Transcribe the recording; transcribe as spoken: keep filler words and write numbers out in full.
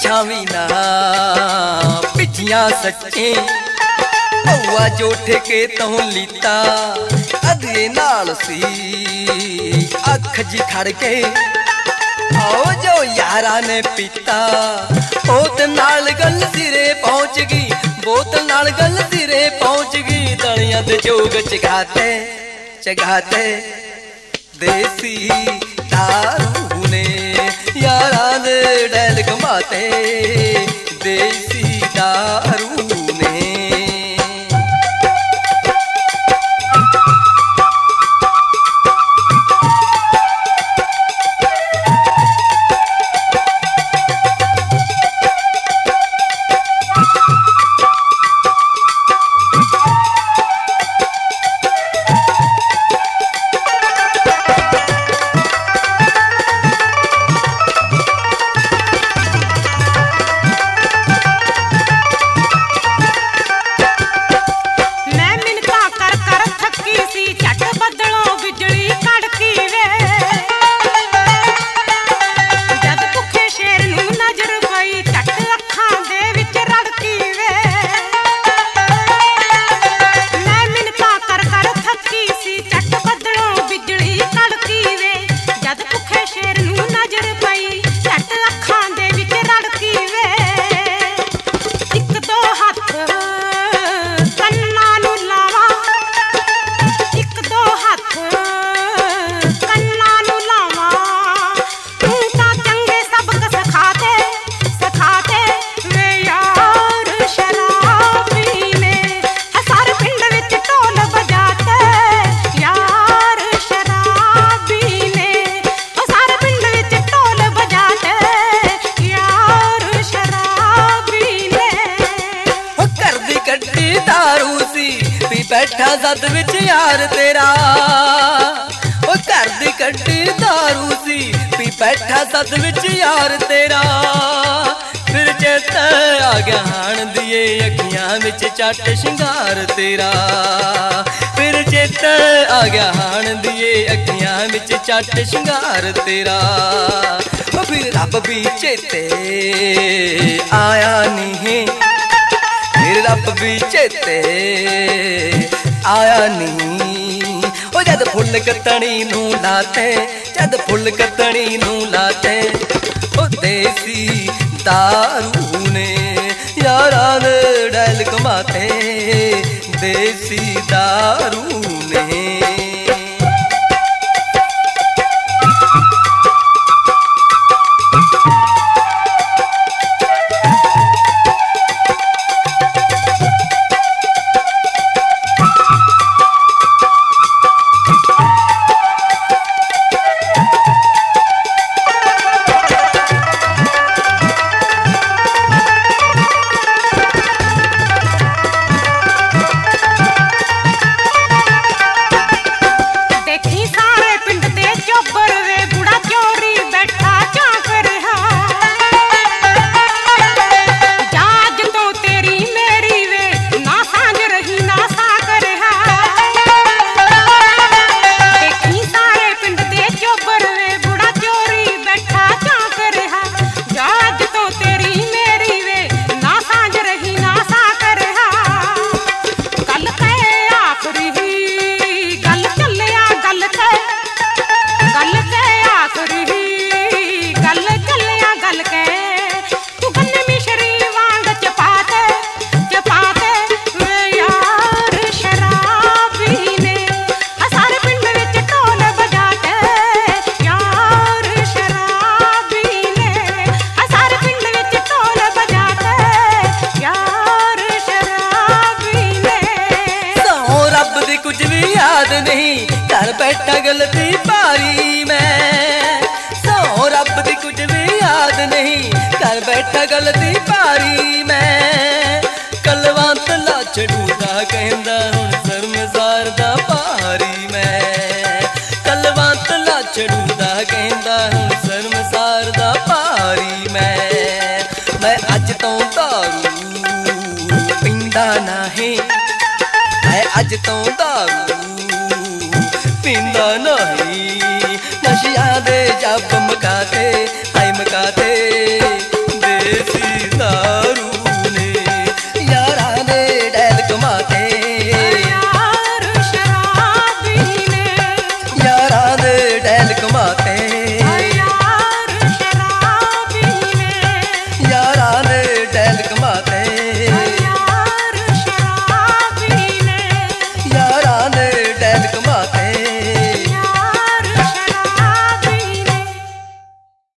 पिछा भी ना पिछिया सच्चे पौआ जो ठेके तू लीता अधे नाल सी अख जी खड़ के आओ जो यारा ने पीता बोतल नाल गल सिरे पहुंच गई बोतल नाल गल सिरे पहुंच गई दलियां दे जोग चगाते चगाते देसी दारू ने यारा दे डैल घमाते देसी दारू ने बैठा सद विच यार तेरा ओ घर दी कट्टी दारू सी पी बैठा सद विच यार तेरा फिर चेता आ गया हाण दिए अखियां विच चट शिंगार तेरा फिर चेता आ गया हाण दिए अखियां विच चट शिंगार तेरा ओ फिर रब भी चेते आया नहीं फिर रब भी चेते आया नहीं ओ जद फुल कतनी नू लाते जद फुल कतनी नू लाते ओ देसी दारू ने यारा दे डैल घमाते देसी दारू ने घर बैठा गलती पारी मैं सो रब दी कुछ भी याद नहीं घर बैठा गलती पारी मैं कलवंत लाछड़ूदा कहंदा हुण शर्मसार दा पारी मैं कलवंत लाछड़ूदा कहंदा हुण शर्मसार दा पारी मैं मैं अज तो दारू पींदा नहीं मैं अज तो दारू पींदा नहीं नशिया दे जब मका